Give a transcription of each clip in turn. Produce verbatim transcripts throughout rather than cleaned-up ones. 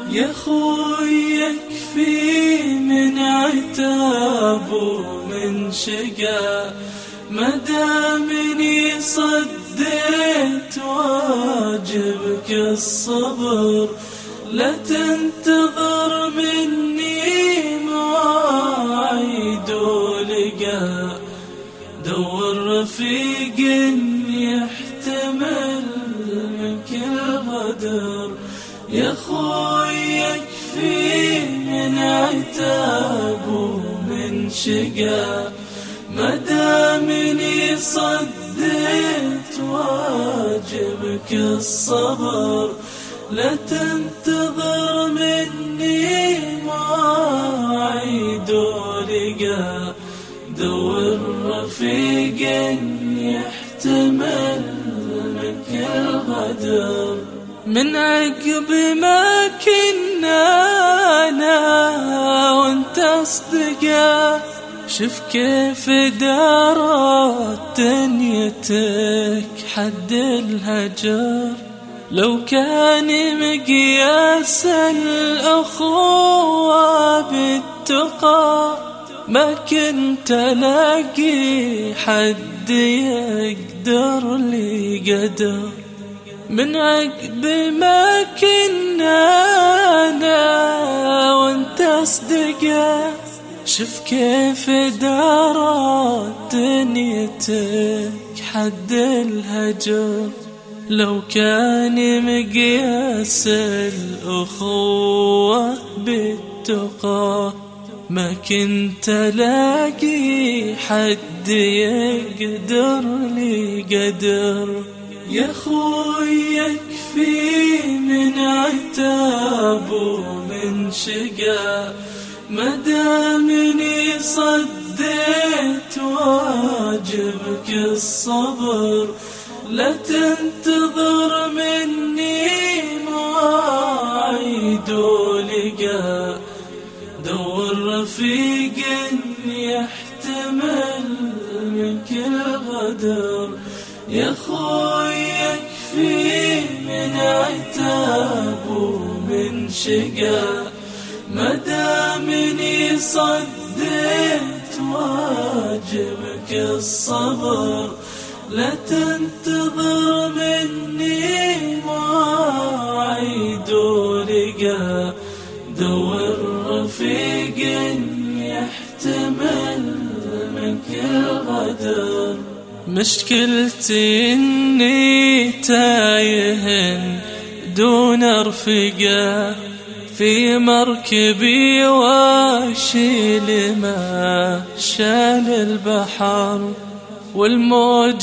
يا خوي يكفي من عتاب ومن شقا، مدامني صديت واجبك الصبر، لا تنتظر مني مواعيد ولقا، دور رفيق يحتمل منك الغدر. يا خوي يكفي من عتاب ومن شقا، مدامني صديت واجبك الصبر، لا تنتظر مني مواعيد ولقا، دور رفيق يحتمل منك الغدر. من عقب ما كنا أنا وانت أصدقاء، شوف كيف دارت دنيتك حد الهجر، لو كان مقياس الأخوة بالتقى، ما كنت ألاقي حد يقدر لي قدر. من عقب ما كنا أنا وانت أصدقاء، شوف كيف دارت دنيتك حد الهجر، لو كان مقياس الأخوة بالتقى، ما كنت ألاقي حد يقدر لي قدر. يا خوي يكفي من عتاب ومن شقا، مدامني صديت واجبك الصبر، لا تنتظر مني مواعيد ولقا، دور رفيق يحتمل منك الغدر. يا خوي يكفي من عتاب ومن شقا، مدامني صديت واجبك الصبر، لا تنتظر مني مواعيد ولقا، دور رفيق يحتمل منك الغدر. مشكلتي إني تايه دون رفقة، في مركبي واشيل ما شال البحر، والموج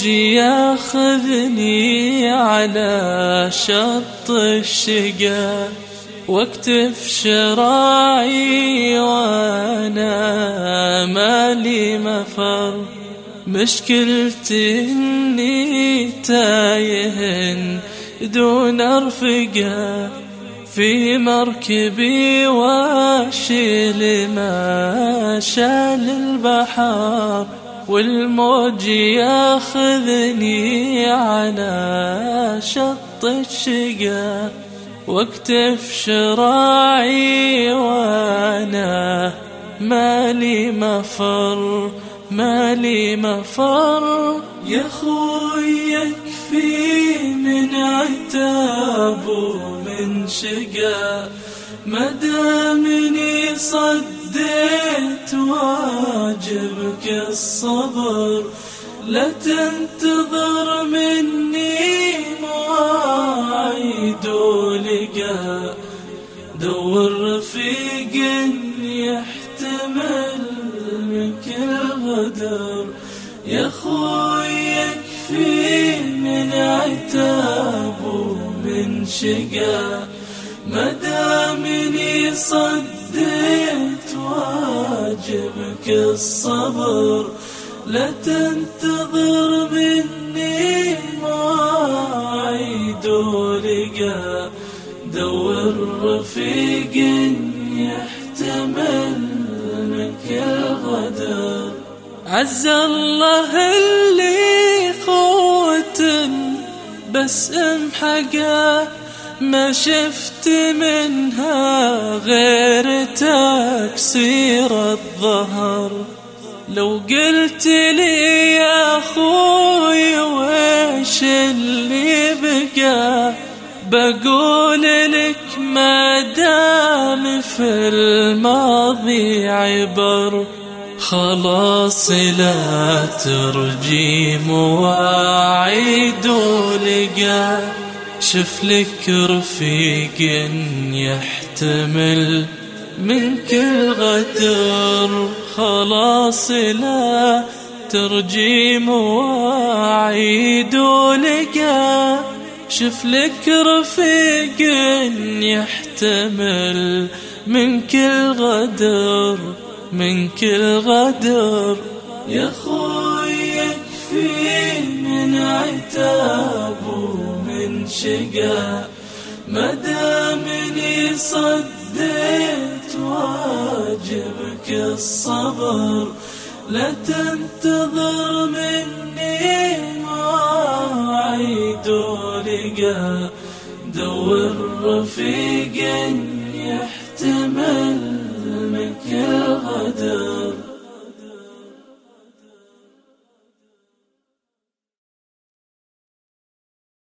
ياخذني على شط الشقا، واكتف شراعي وانا مالي مفر. مشكلتي إني تايه دون رفقة، في مركبي واشيل ما شال البحر، والموج ياخذني على شط الشقا، واكتف شراعي وانا مالي مفر مالي مفر. يا خوي يكفي من عتاب ومن شقا، مدامني صديت واجبك الصبر، لا تنتظر مني مواعيد ولقا، دور رفيق يحتمل منك الغدر. يا خوي يكفي من عتاب ومن شقا، مدامني صديت واجبك الصبر، لا تنتظر مني مواعيد ولقا، دور رفيق يحتمل منك الغدر. عز الله اللي قوة بس امحقه ما شفت منها غير تكسير الظهر. لو قلت لي يا أخوي ويش اللي بقى، بقول لك ما دام في الماضي عبر. خلاص لا ترجي مواعيد ولقى، شف لك رفيق يحتمل من كل غدر. خلاص لا ترجي مواعيد ولقى، شف لك رفيق يحتمل من كل غدر، من كل غدر. يا خوي يكفي من عتاب ومن شقا، مدامني صديت واجبك الصبر. لا تنتظر مني مواعيد ولقا، دور رفيق يحتمل من كل غدر.